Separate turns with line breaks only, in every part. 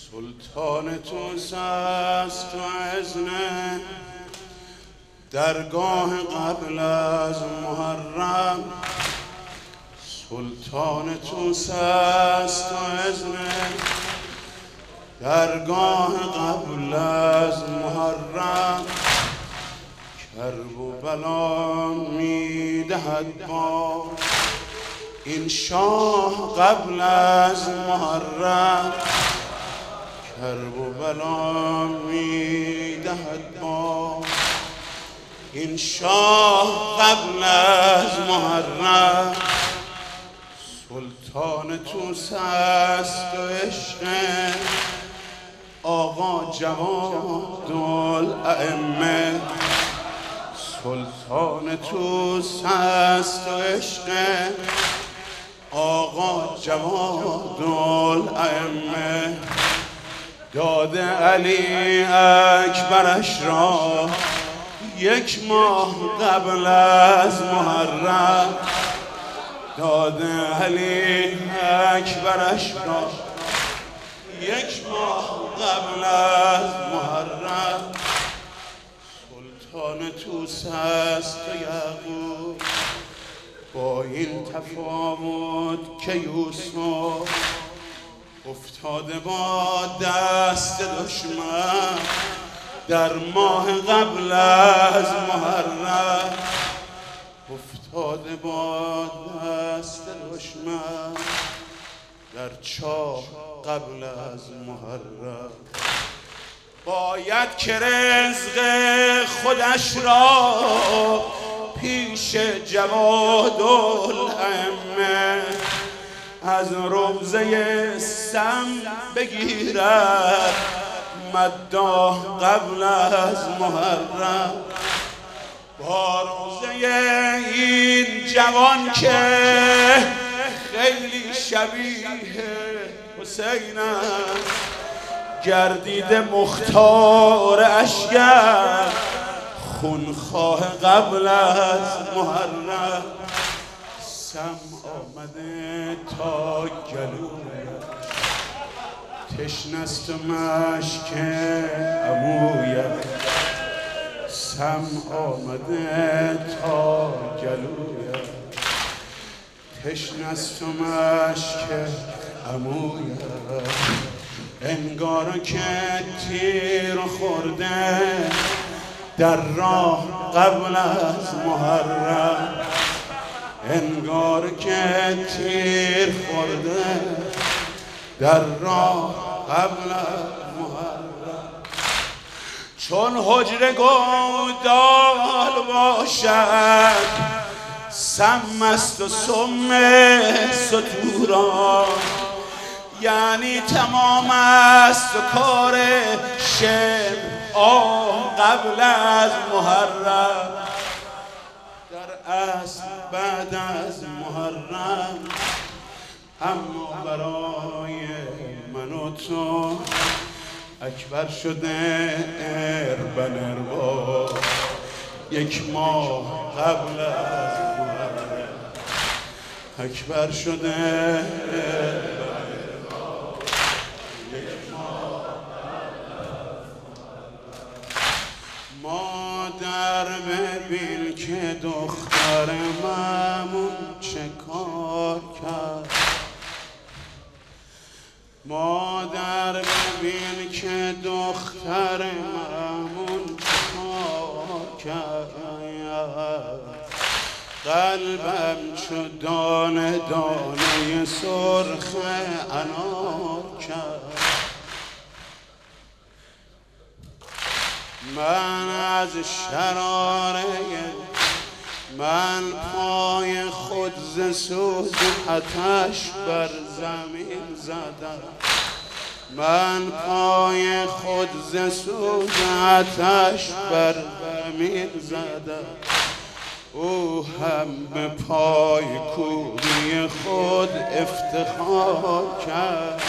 سلطان توس است و اذن درگاه قبل از محرم. سلطان توس است و اذن درگاه قبل از محرم. کرب و بلا میدهد با این شاه قبل از محرم. کرب و بلا میدهد با این شاه قبل از محرم. سلطان توس است و عشق آقا جواد الائمه. سلطان توس است و عشق آقا جواد الائمه. داده علی اکبرش را یک ماه قبل از محرم. داده علی اکبرش را یک ماه قبل از محرم. سلطان توس است و یعقوب با این تفاوت که یوسف افتاده با دست دشمن در ماه قبل از محرم. افتاده با دست دشمن در چاه قبل از محرم. باید که رزق خودش را پیش جواد الائمه از روضه سم بگیرد مداح قبل از محرم. با روضه این جوان که خیلی شبیه حسین است گردیده مختار اشگر خونخواه قبل از محرم. سم آمده تا گلویش تشنست و مشک عمویش. سم آمده تا گلویش تشنست و مشک عمویش. انگار که تیر خورده در راه قبل از محرم. انگار که تیر خورده در راه قبل از محرم. چون حجره گودال باشد سم است و سم ستوران. یعنی تمام است و کار شب قبل از محرم. در اصل بعد از محرم اما برای من و تو اکبر شده اربن اربا یک ماه قبل از محرم. اکبر شده اربن اربا یک ماه قبل از محرم. مادر ببین که دختر مامون چه کار کرد. مادر ببین که دختر مامون چه کار کرد. قلبم چو دانه دانه سرخ انار کرد. من از شراره من پای خود ز سوز آتش بر زمین زدم. من پای خود ز سوز آتش بر زمین زدم. او هم به پای کوبی خود افتخار کرد.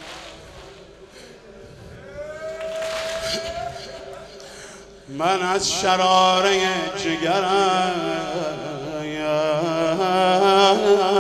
من از شراره جگرم